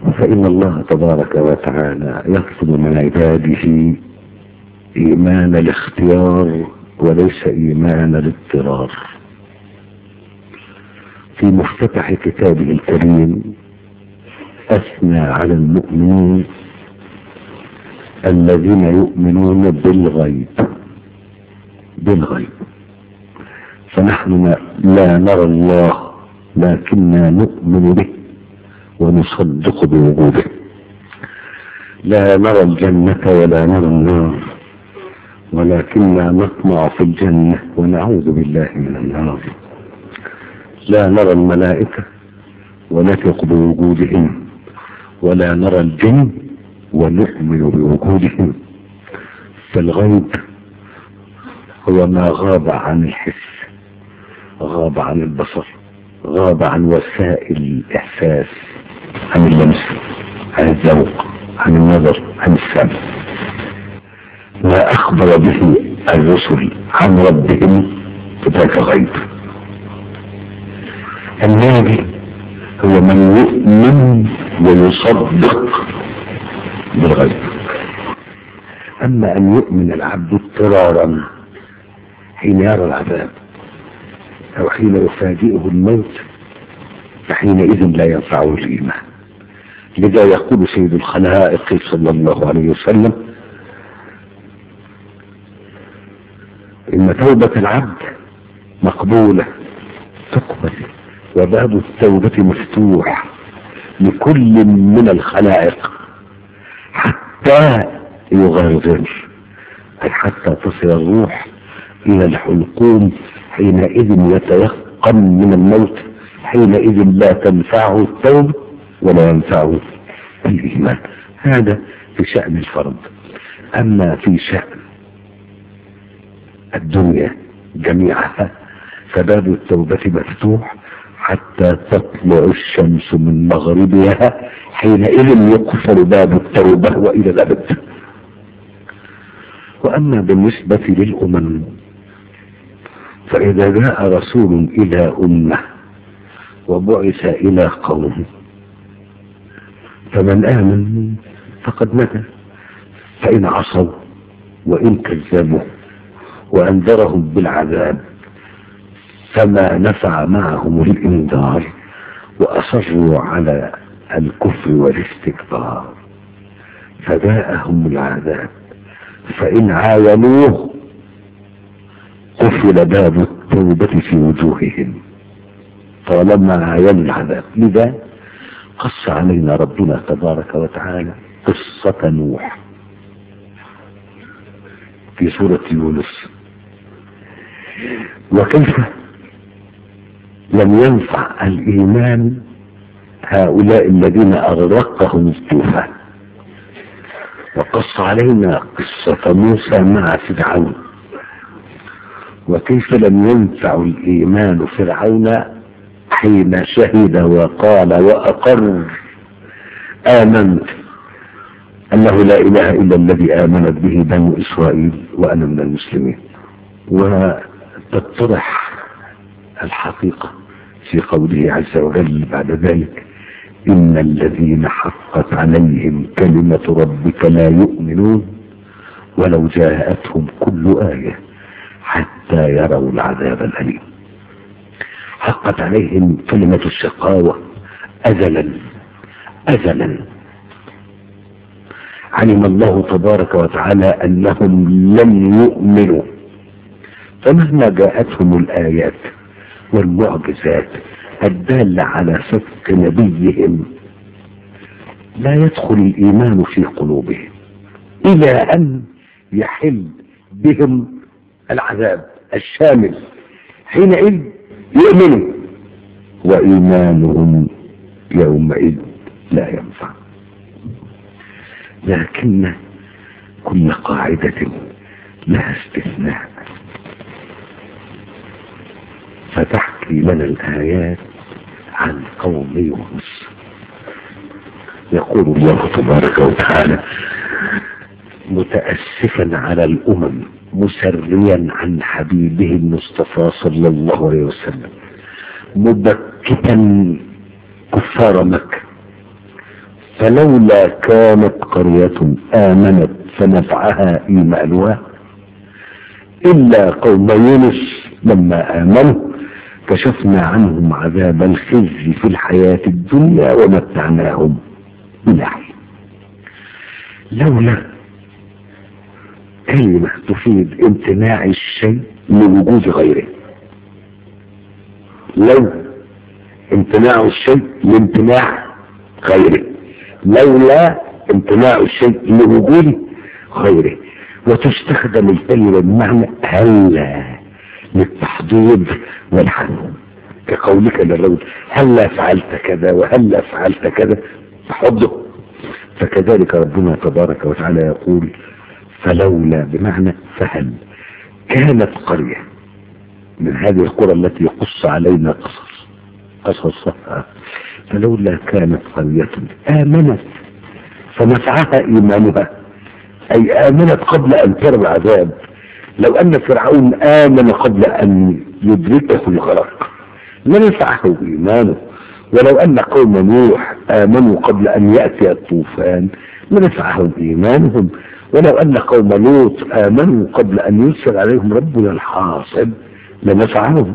فإن الله تبارك وتعالى يطلب من عباده إيمان الاختيار وليس إيمان الاضطرار. في مفتتح كتابه الكريم أثنى على المؤمنين الذين يؤمنون بالغيب. فنحن لا نرى الله لكننا نؤمن به ونصدق بوجوده. لا نرى الجنة ولا نرى النار ولكننا نطمع في الجنة ونعوذ بالله من النار. لا نرى الملائكة ونثق بوجودهم ولا نرى الجن ونؤمن بوجودهم. فالغيب هو ما غاب عن الحس، غاب عن البصر، غاب عن وسائل الإحساس، عن اللمس، عن الذوق، عن النظر، عن السمع. ما أخبر به الرسل عن ربهم فذاك غيب. النبي هو من يؤمن ويصدق بالغيب. أما أن يؤمن العبد اضطرارا حين يرى العذاب أو حين يفاجئه الموت فحينئذ لا ينفعه الإيمان. لذا يقول سيد الخلائق صلى الله عليه وسلم: إن توبة العبد مقبولة تقبل وباب التوبة مفتوح لكل من الخلائق حتى يغرغر، أي حتى تصل الروح إلى الحلقوم. حينئذ يتيقن من الموت، حينئذ لا تنفعه التوبة ولا ينفعه الإيمان. هذا في شأن الفرد. أما في شأن الدنيا جميعها فباب التوبة مفتوح حتى تطلع الشمس من مغربها، حينئذ يقفل باب التوبة وإلى الأبد. وأما بالنسبة للأمم فإذا جاء رسول إلى أمة وبعث إلى قوم فمن آمن فقد نجا، فإن عصوا وإن كذبوا وأنذرهم بالعذاب فما نفع معهم الإنذار وأصروا على الكفر والاستكبار فجاءهم العذاب فإن عاينوه قفل باب التوبة في وجوههم طالما عاينوا العذاب. لذا قص علينا ربنا تبارك وتعالى قصة نوح في سورة يونس، وكيف لم ينفع الإيمان هؤلاء الذين أغرقهم الطوفان. وقص علينا قصة موسى مع فرعون، وكيف لم ينفع الإيمان فرعون حين شهد وقال وأقر آمنت أنه لا إله إلا الذي آمنت به بنو إسرائيل وأنا من المسلمين. وتتضح الحقيقة في قوله عز وجل بعد ذلك: إن الذين حقت عليهم كلمة ربك لا يؤمنون ولو جاءتهم كل آية حتى يروا العذاب الأليم. حقت عليهم كلمة الشقاوة أزلا. علم الله تبارك وتعالى أنهم لن يؤمنوا، فمهما جاءتهم الآيات والمعجزات الدالة على صدق نبيهم لا يدخل الإيمان في قلوبهم إلى أن يحل بهم العذاب الشامل، حينئذ يؤمنوا وإيمانهم يومئذ لا ينفع. لكن كل قاعدة لها استثناء، فتحكي لنا الآيات عن قوم يونس. يقول الله تبارك وتعالى متأسفا على الأمم مسريا عن حبيبه المصطفى صلى الله عليه وسلم، مبكتا كفار مكة فلولا كانت قرية آمنت فنفعها إيمانها إلا قوم يونس لما آمنوا كشفنا عنهم عذاب الخزي في الحياة الدنيا ومتعناهم إلى حين. لولا كلمة تفيد امتناع الشيء لوجود غيره. لو امتناع الشيء لامتناع غيره، لولا امتناع الشيء لوجود غيره. وتستخدم الكلمة بمعنى هلا للتحضيض والحث، كقولك للرجل هلا فعلت كذا وهلا فعلت كذا تحضه. فكذلك ربنا تبارك وتعالى يقول فلولا بمعنى فهل كانت قرية من هذه القرى التي يقص علينا قصصها، فلولا كانت قرية آمنت فنفعها إيمانها، أي آمنت قبل أن ترى العذاب. لو أن فرعون آمن قبل أن يدركه الغرق لنفعه إيمانه، ولو أن قوم نوح آمنوا قبل أن يأتي الطوفان لنفعهم إيمانهم، ولو أن قوم لوط آمنوا قبل أن يرسل عليهم ربنا الحاصب لنفعهم.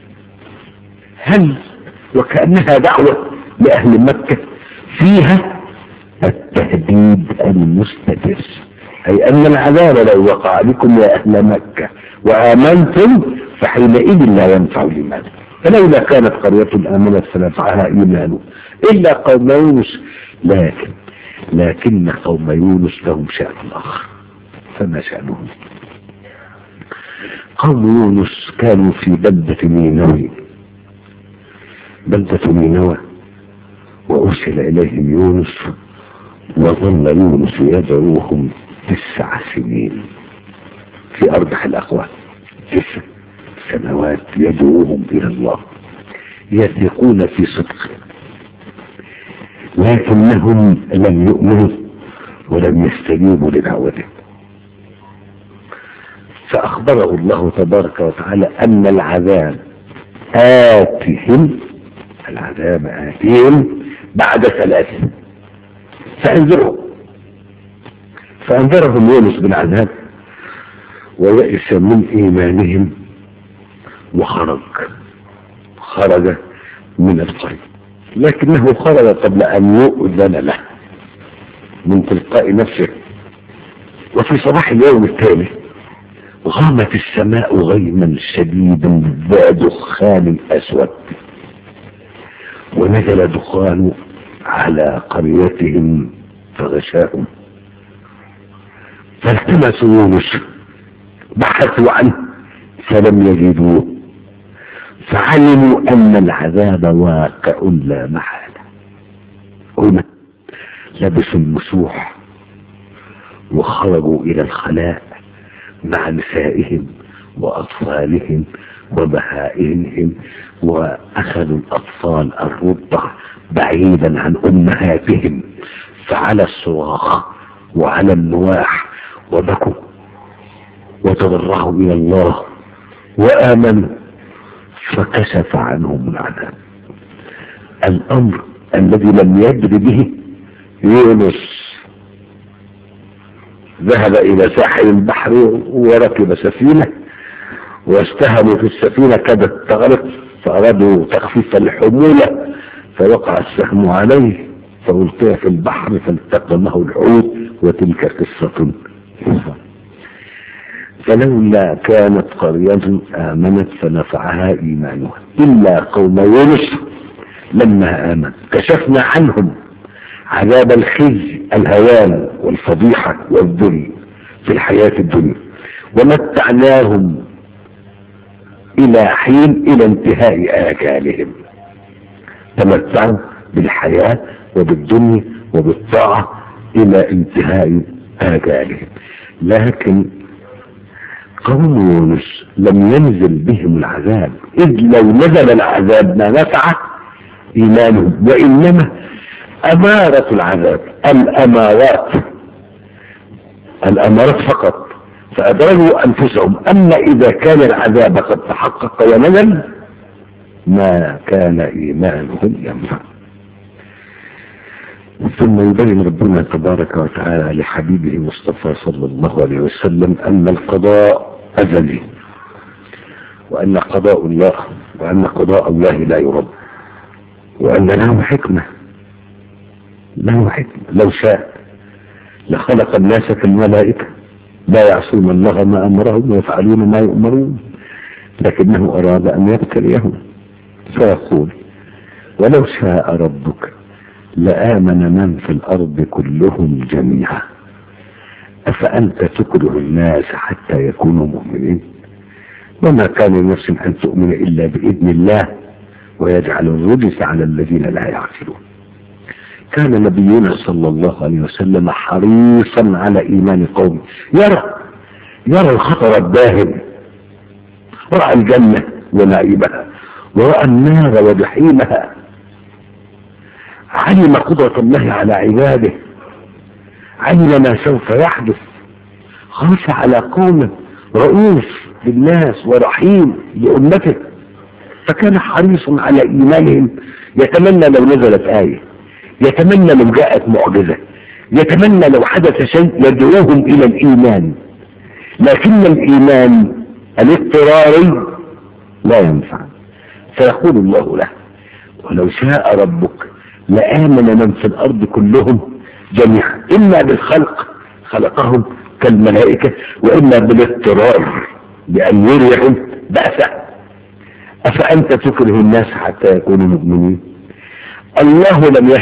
هل وكأنها دعوة لأهل مكة فيها التهديد المستمر، أي أن العذاب لو وقع بكم يا أهل مكة وآمنتم فحينئذ لا ينفع الإيمان. فلولا كانت قرية آمنت فنفعها إيمانه إلا قوم يونس، لكن قوم يونس لهم شأن آخر. فما شأنهم؟ قوم يونس كانوا في بلدة نينوى وأرسل إليهم يونس وظل يونس يدعوهم 9 سنين في أربح الأقوال، 9 سنوات يدعوهم إلى الله يثقون في صدقه، لكنهم لم يؤمنوا ولم يستجيبوا لدعوته. فأخبره الله تبارك وتعالى أن العذاب آتهم بعد 3، فأنذرهم يونس بالعذاب ويئس من إيمانهم خرج من القرية، لكنه خرج قبل أن يؤذن له من تلقاء نفسه. وفي صباح اليوم التالي غامت السماء غيما شديدا بدخان أسود، ونزل دخان على قريتهم فغشاهم، فالتمسوا يونس بحثوا عنه فلم يجدوه، فعلموا أن العذاب واقع لا محالة. هنا لبسوا المسوح وخرجوا إلى الخلاء مع نسائهم وأطفالهم وبهائمهم، وأخذوا الأطفال الرضع بعيدا عن أمهاتهم، فعلى الصراخ وعلى النواح، وبكوا وتضرعوا إلى الله وآمنوا فكشف عنهم العذاب. الأمر الذي لم يدر به يونس ذهب إلى ساحل البحر وركب سفينة واستهموا في السفينة كادت تغرق، فأرادوا تخفيف الحمولة فوقع السهم عليه فألقي في البحر فالتقمه الحوت، وتلك قصة. فلولا كانت قرية آمنت فنفعها إيمانها إلا قوم يونس لما آمن كشفنا عنهم عذاب الخزي الهوان والفضيحة والذل في الحياة الدنيا ومتعناهم إلى حين، إلى انتهاء آجالهم. تمتعوا بالحياة وبالدنيا وبالطاعة إلى انتهاء آجالهم. لكن قوم يونس لم ينزل بهم العذاب، إذ لو نزل العذاب ما نفع إيمانهم، وإنما أمارة العذاب الأمارات فقط، فأدرجوا أنفسهم. أما إذا كان العذاب قد تحقق ونزل ما كان إيمانهم ينفع. ثم يبين ربنا تبارك وتعالى لحبيبه مصطفى صلى الله عليه وسلم أن القضاء أزلي، وأن قضاء الله وأن قضاء الله لا يرد، وأن له حكمة. لو شاء لخلق الناس كالملائكة لا يعصون الله ما أمرهم ويفعلون ما يؤمرون، لكنه أراد أن يبتليهم فيقول ولو شاء ربك لآمن من في الأرض كلهم جميعا أفأنت تكره الناس حتى يكونوا مؤمنين؟ وما كان لنفس أن تؤمن إلا بإذن الله ويجعل الرجس على الذين لا يعقلون. كان نبينا صلى الله عليه وسلم حريصا على إيمان قومه، يرى الخطر الداهم، رأى الجنة ونعيمها ورأى النار وجحيمها، علم قدرة الله على عباده، علم ما سوف يحدث، خاف على قومه، رؤوف بالناس ورحيم لأمته، فكان حريص على إيمانهم. يتمنى لو نزلت آية، يتمنى لو جاءت معجزة، يتمنى لو حدث شيء يدعوهم إلى الإيمان، لكن الإيمان الاضطراري لا ينفع. فيقول الله له ولو شاء ربك لآمن من في الأرض كلهم جميعا، إما بالخلق خلقهم كالملائكة، وإما بالاضطرار بأن يريهم بأسا. أفأنت تكره الناس حتى يكونوا مؤمنين؟ الله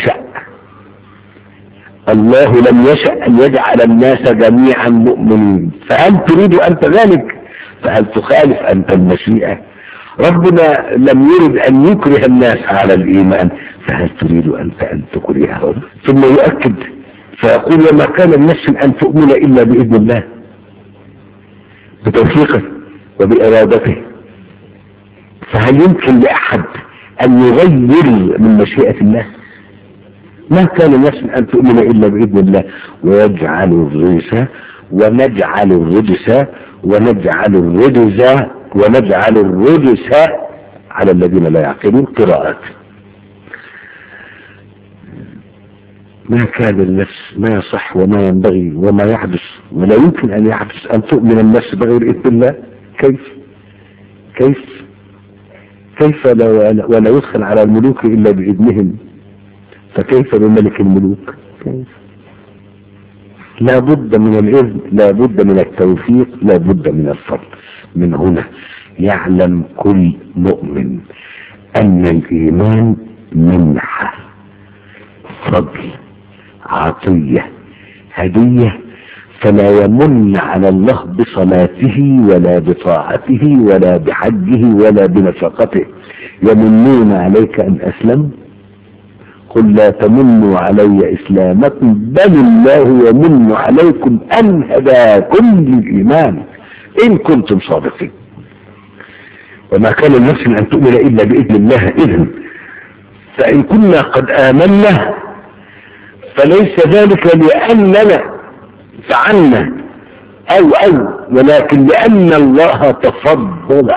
لم يشأ أن يجعل الناس جميعا مؤمنين، فهل تريد أنت ذلك؟ فهل تخالف أنت المشيئة؟ ربنا لم يرد أن يكره الناس على الإيمان، فهل تريد أنت أن تكرههم؟ ثم يؤكد فيقول وما كان النفس أن تؤمن إلا بإذن الله، بتوفيقه وبإرادته. فهل يمكن لأحد أن يغير من مشيئة الله؟ ما كان النفس أن تؤمن إلا بإذن الله. ويجعل الرجس ونجعل الرجس ونجعل الرجس ونجعل الرجس على الذين لا يعقلون. قراءات. ما كان النفس، ما يصح وما ينبغي وما يحدث ولا يمكن أن يحدث أن تؤمن النفس بغير إذن الله. كيف ولا يدخل على الملوك إلا بإذنهم، فكيف بملك الملوك؟ كيف؟ لا بد من الإذن، لا بد من التوفيق، لا بد من الفضل. من هنا يعلم كل مؤمن أن الإيمان منحة، فضل، عطية، هدية، فلا يمن على الله بصلاته ولا بطاعته ولا بحجه ولا بنفقته. يمنون عليك أن أسلموا؟ قل لا تمنوا علي إسلامكم بل الله يمن عليكم أن هداكم للإيمان إن كنتم صادقين. وما كان النفس أن تؤمن إلا بإذن الله. إذن فإن كنا قد آمنا فليس ذلك لأننا فعلنا أو ولكن لأن الله تفضل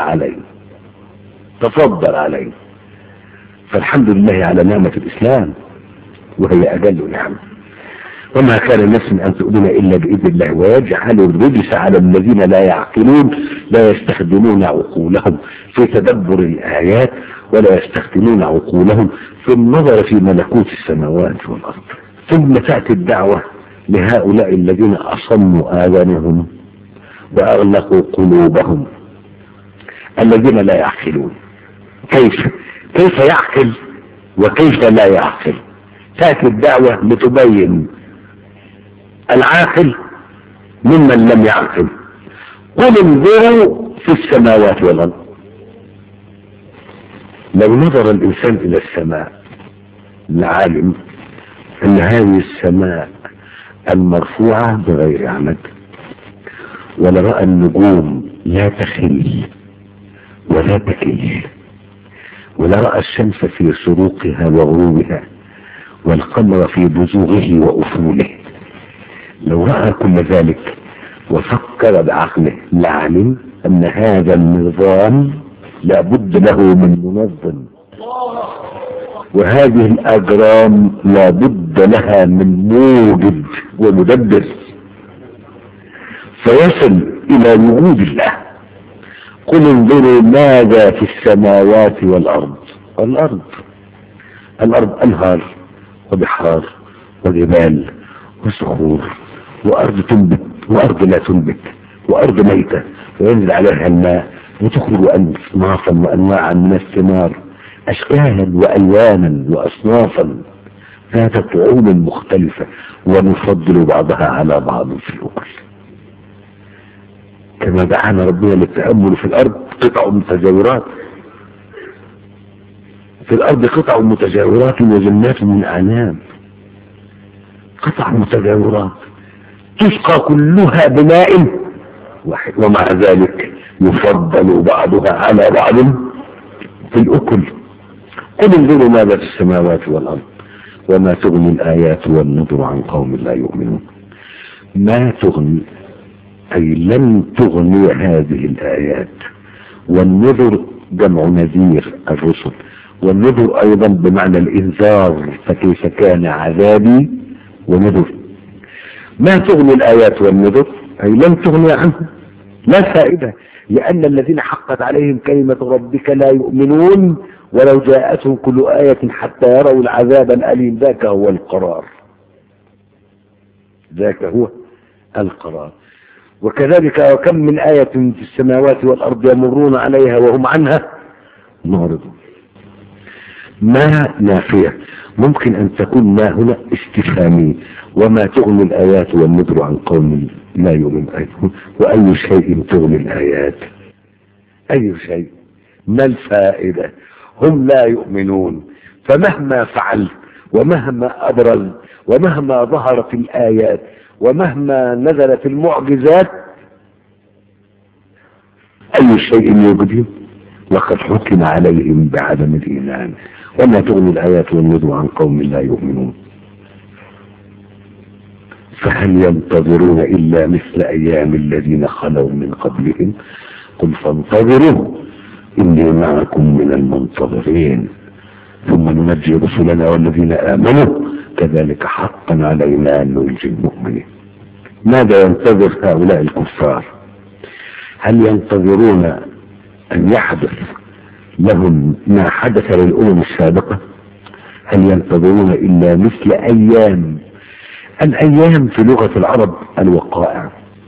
عليه. فالحمد لله على نعمة الإسلام وهي أجل نعمة. وما كان النفس أن تؤمن إلا بإذن الله ويجعل الرجس على الذين لا يعقلون، لا يستخدمون عقولهم في تدبر الآيات ولا يستخدمون عقولهم في النظر في ملكوت السماوات والأرض. ثم تأتي الدعوة لهؤلاء الذين أصموا آذانهم وأغلقوا قلوبهم، الذين لا يعقلون. كيف يعقل وكيف لا يعقل؟ تأتي الدعوة لتبين العاقل ممن لم يعقل. قل انظروا في السماوات والأرض. لو نظر الإنسان إلى السماء لعلم أن هذه السماء المرفوعة بغير عمد، ولرأى النجوم لا تخل ولا تكل، ولرأى الشمس في شروقها وغروبها والقمر في بزوغه وأفوله. لو رأى كل ذلك وفكر بعقله لعلم أن هذا النظام لابد له من منظم، وهذه الأجرام لا بد لها من موجد ومدبر فيصل إلى وجود الله. قل انظروا ماذا في السماوات والأرض. الأرض أنهار وبحار وجبال وصخور وأرض تنبت وأرض لا تنبت وأرض ميتة وينزل عليها الماء وتخرج أصنافا وأنواعا من الثمار أشكالا وألوانا وأصنافا ذات طعوم مختلفة ونفضل بعضها على بعض في الأكل. كما دعانا ربنا للتأمل في الأرض قطع متجاورات، في الأرض قطع متجاورات وجنات من أعناب، قطع متجاورات تسقى كلها بماء واحد ومع ذلك يفضل بعضها على بعض في الأكل. قل انظروا ماذا في السماوات والأرض وما تغني الآيات والنذر عن قوم لا يؤمنون. ما تغني أي لن تغني هذه الآيات، والنذر جمع نذير الرسل، والنذر أيضا بمعنى الإنذار فكيف كان عذابي ونذر. ما تغني الآيات والنذر أي لن تغني عنه، لا فائدة، لأن الذين حقت عليهم كلمة ربك لا يؤمنون ولو جاءتهم كل آية حتى يروا العذاب الأليم. ذاك هو القرار، ذاك هو القرار. وكذلك وكم من آية في السماوات والأرض يمرون عليها وهم عنها معرضون. ما نافية، ممكن أن تكون ما هنا استفهامية. وما تغني الآيات والنذر عن قوم لا يؤمنون. وأي شيء تغني الآيات؟ أي شيء؟ ما الفائدة؟ هم لا يؤمنون، فمهما فعل ومهما أبرز ومهما ظهرت الآيات ومهما نزلت المعجزات أي شيء يبدي وقد حكم عليهم بعدم الإيمان. وما تغني الآيات والنذر عن قوم لا يؤمنون. فهل ينتظرون إلا مثل أيام الذين خلوا من قبلهم قل فانتظروا إني معكم من المنتظرين ثم ننجي رسلنا والذين آمنوا كذلك حقا علينا أن ننجي المؤمنين. ماذا ينتظر هؤلاء الكفار؟ هل ينتظرون أن يحدث لهم ما حدث للأمم السابقة؟ هل ينتظرون إلا مثل أيام؟ الأيام في لغة العرب الوقائع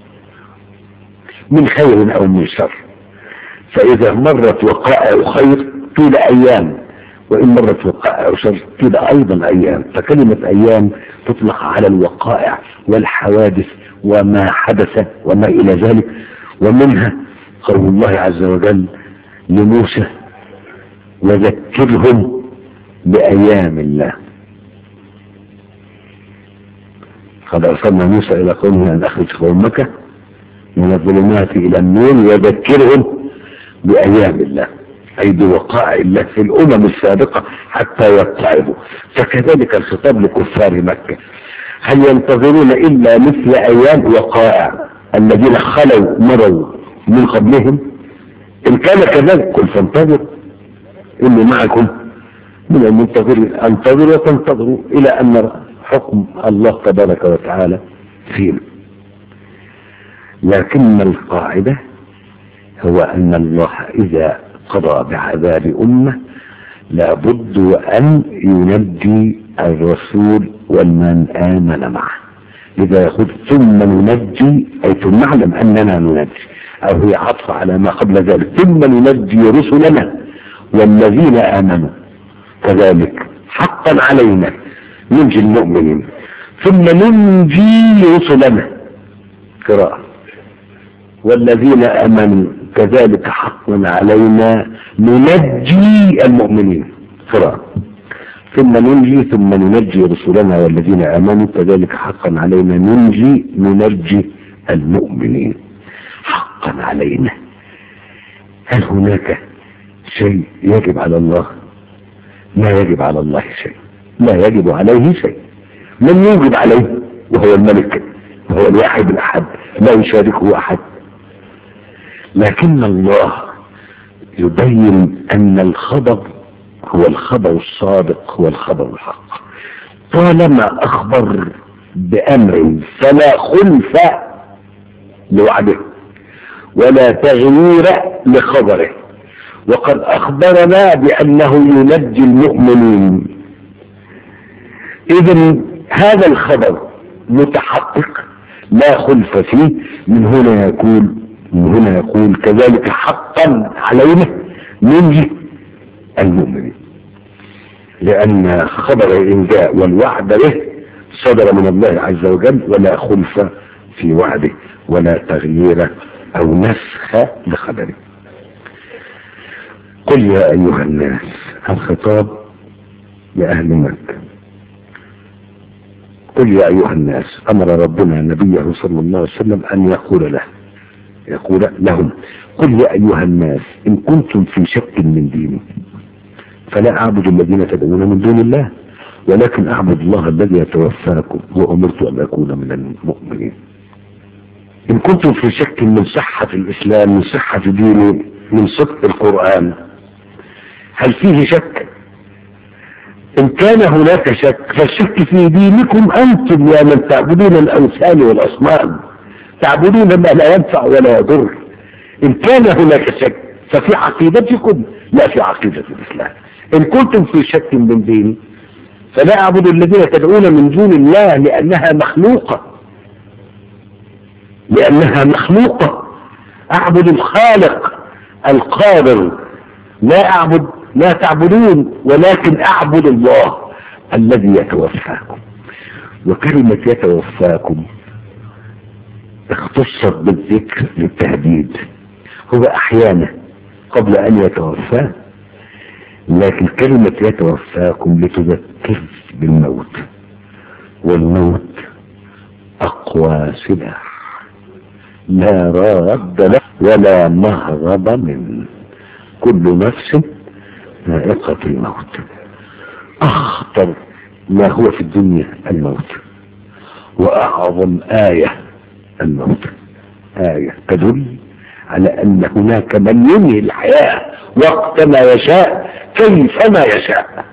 من خير أو من شر، فإذا مرت وقائع خير طول أيام، وإن مرت وقائع شر طول أيضا أيام. فكلمة أيام تطلق على الوقائع والحوادث وما حدث وما إلى ذلك. ومنها قول الله عز وجل لموسى وذكرهم بأيام الله. قد أرسلنا موسى إلى قومه أن أخرج قومك من الظلمات إلى النور وذكرهم بأيام الله، أي بوقائع الله في الأمم السابقة حتى يتعظوا. فكذلك الخطاب لكفار مكة، هل ينتظرون إلا مثل أيام وقائع الذين خلوا مروا من قبلهم؟ إن كان كذلك قل فانتظروا إني معكم من المنتظرين. انتظروا وتنتظروا إلى أن نرى حكم الله تبارك وتعالى فينا. لكن القاعدة هو أن الله إذا قضى بعذاب أمة لابد أن ينجي الرسول والمن آمن معه. لذا يقول ثم ننجي، أي ثم نعلم أننا ننجي، أو هي عطف على ما قبل ذلك. ثم ننجي رسلنا والذين آمنوا كذلك حقا علينا ننجي المؤمنين. ثم ننجي رسلنا قراءة والذين آمنوا كذلك حقا علينا ننجي المؤمنين قراءة. ثم ننجي رسلنا والذين آمنوا كذلك حقا علينا ننجي المؤمنين. حقا علينا، هل هناك شيء يجب على الله؟ لا يجب على الله شيء، لا يجب عليه شيء. من يوجب عليه وهو الملك وهو الواحد الأحد لا يشاركه أحد. لكن الله يبين أن الخبر هو الخبر الصادق، هو الخبر الحق. طالما أخبر بأمر فلا خلف لوعده ولا تغيير لخبره، وقد أخبرنا بأنه ينجي المؤمنين. إذن هذا الخبر متحقق لا خلف فيه. من هنا يقول كذلك حقا علينا ننجي المؤمنين، لأن خبر الإنجاء والوعد به صدر من الله عز وجل، ولا خلف في وعده ولا تغيير أو نسخ لخبره. قل يا أيها الناس، الخطاب لأهل مكة. قل يا أيها الناس، أمر ربنا نبيه صلى الله عليه وسلم أن يقول لهم قل يا أيها الناس إن كنتم في شك من ديني فلا أعبد الذين تدعون من دون الله ولكن أعبد الله الذي يتوفاكم وأمرت أن أكون من المؤمنين. إن كنتم في شك من صحة الإسلام، من صحة ديني، من صدق القرآن، هل فيه شك؟ إن كان هناك شك فالشك في دينكم أنتم يا من تعبدون الأوثان والأصنام، تعبدون ما لا ينفع ولا يضر. إن كان هناك شك ففي عقيدتكم لا في عقيدة الإسلام. إن كنتم في شك من ديني فلا أعبد الذين تدعون من دون الله لأنها مخلوقة. أعبد الخالق القادر، لا تعبدون ولكن أعبد الله الذي يتوفاكم. وكلمة يتوفاكم اختصت بالذكر للتهديد، هو أحيانا قبل أن يتوفاه، لكن كلمة يتوفاكم لتذكر بالموت، والموت أقوى سلاح لا راد له ولا مهرب منه. كل نفس ذائقة الموت. أخطر ما هو في الدنيا الموت، وأعظم آية الموت، آية تدل على أن هناك من ينهي الحياة وقت ما يشاء كيفما يشاء،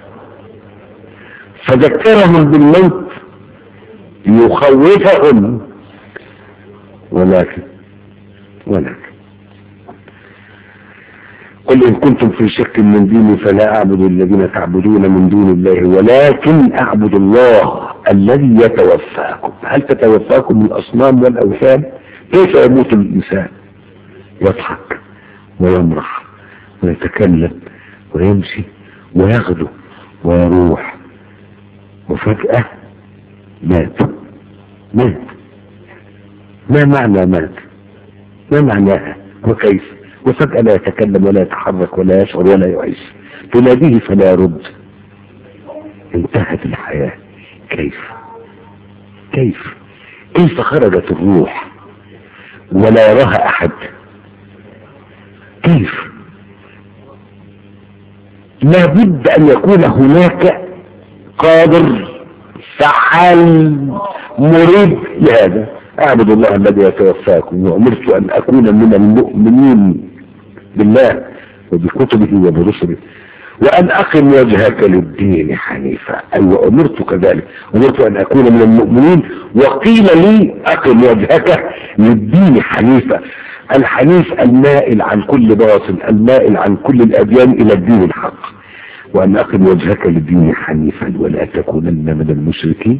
فذكرهم بالموت يخوفهم. ولكن قل إن كنتم في شك من ديني فلا أعبد الذين تعبدون من دون الله ولكن أعبد الله الذي يتوفاكم. هل تتوفاكم الأصنام والأوثان؟ كيف يموت الإنسان؟ يضحك ويمرح ويتكلم ويمشي ويغدو ويروح، وفجأة مات. ما معنى مات؟ ما معناها وكيف؟ وفجأة لا يتكلم ولا يتحرك ولا يشعر ولا يعيش، تناديه فلا يرد. انتهت الحياة. كيف خرجت الروح ولا يراها أحد؟ كيف؟ لابد أن يكون هناك قادر فعال مريد لهذا. أعبد الله الذي يتوفاكم وأمرت أن أكون من المؤمنين بالله وبكتبه وبرسله وأن أقم وجهك للدين حنيفا. أي وأمرت كذلك، أمرت أن أكون من المؤمنين وقيل لي أقم وجهك للدين حنيفا. الحنيف المائل عن كل باطل، المائل عن كل الأديان إلى الدين الحق. وأن أقم وجهك للدين حنيفا ولا تكونن من المشركين.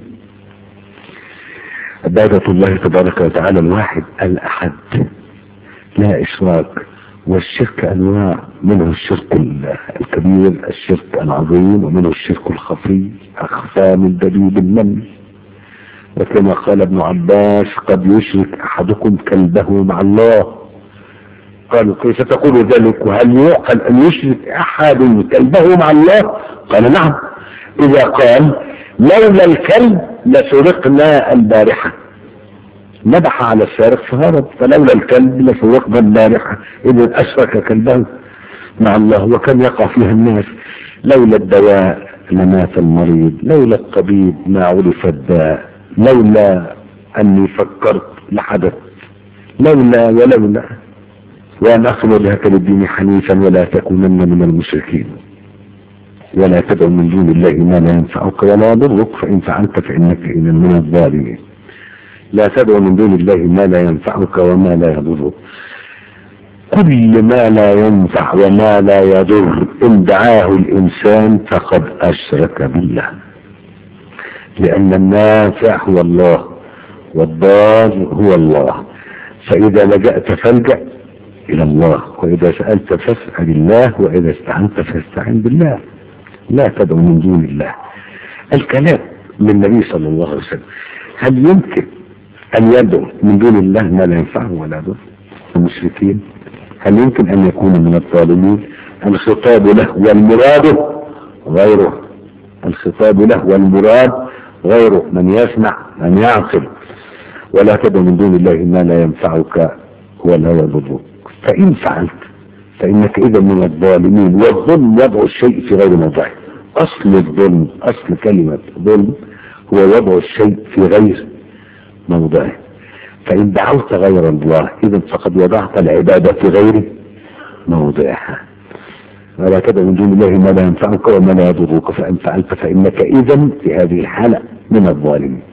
عبادة الله تبارك وتعالى الواحد الأحد لا إشراك. والشرك أنواع، منه الشرك الكبير، الشرك العظيم، ومنه الشرك الخفي أخفى من دبيب النمل. وكما قال ابن عباس قد يشرك أحدكم كلبه مع الله. قالوا كيف تقول ذلك وهل يعقل أن يشرك أحد كلبه مع الله؟ قال نعم، إذا قال لولا الكلب لسرقنا البارحة، نبح على السارق فهرب، فلولا الكلب لسرقنا البارحة، إذا أشرك كلبه مع الله. وكم يقع فيها الناس، لولا الدواء لمات المريض، لولا الطبيب ما عرف الداء، لولا أني فكرت لحدث، لولا. وأن أقم وجهك للدين حنيفا ولا تكونن من المشركين. ولا تدع من دون الله ما لا ينفعك ولا يضرك فإن فعلت فإنك إذا من الظالمين. لا تدع من دون الله ما لا ينفعك وما لا يضرك. كل ما لا ينفع وما لا يضر إن دعاه الإنسان فقد أشرك بالله، لأن النافع هو الله والضار هو الله. فإذا لجأت فالجأ إلى الله، وإذا سألت فاسأل الله، وإذا استعنت فاستعن بالله. لا تدعو من دون الله. الكلام من النبي صلى الله عليه وسلم، هل يمكن أن يدعو من دون الله ما لا ينفعه ولا يضره؟ المشركين. هل يمكن أن يكون من الظالمين؟ الخطاب له والمراد غيره، الخطاب له والمراد غيره، من يسمع من يعقل. ولا تدعو من دون الله ما لا ينفعك ولا يضرك فإن فعلت فإنك إذا من الظالمين. والظلم وضع الشيء في غير موضعه. أصل الظلم، أصل كلمة ظلم هو وضع الشيء في غير موضعه. فإن دعوت غير الله إذا فقد وضعت العبادة في غير موضعها. ولا تدع من دون الله ما لا ينفعك وما لا يضرك فإن فعلت فإنك إذا في هذه الحالة من الظالمين.